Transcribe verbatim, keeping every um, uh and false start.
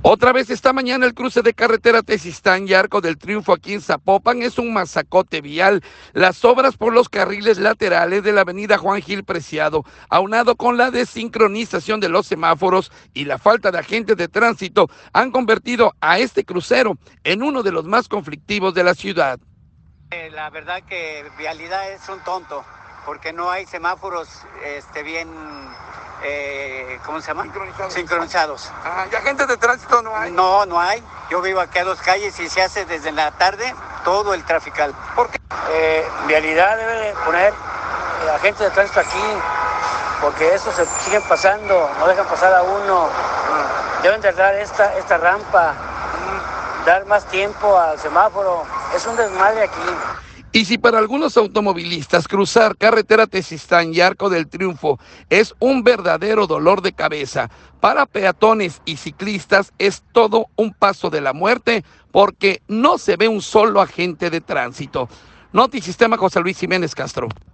Otra vez esta mañana el cruce de carretera Tezistán y Arco del Triunfo aquí en Zapopan es un masacote vial. Las obras por los carriles laterales de la avenida Juan Gil Preciado, aunado con la desincronización de los semáforos y la falta de agentes de tránsito, han convertido a este crucero en uno de los más conflictivos de la ciudad. Eh, la verdad que vialidad es un tonto, porque no hay semáforos este, bien... Eh, ¿cómo se llama? Sincronizados. Sincronizados. Ah, ¿y agentes de tránsito no hay? No, no hay. Yo vivo aquí a dos calles y se hace desde la tarde todo el trafical. ¿Por qué? Eh, vialidad debe de poner eh, agentes de tránsito aquí, porque estos se siguen pasando, no dejan pasar a uno. Deben de dar esta, esta rampa, dar más tiempo al semáforo. Es un desmadre aquí. Y si para algunos automovilistas cruzar carretera Tezistán y Arco del Triunfo es un verdadero dolor de cabeza, para peatones y ciclistas es todo un paso de la muerte porque no se ve un solo agente de tránsito. Notisistema, José Luis Jiménez Castro.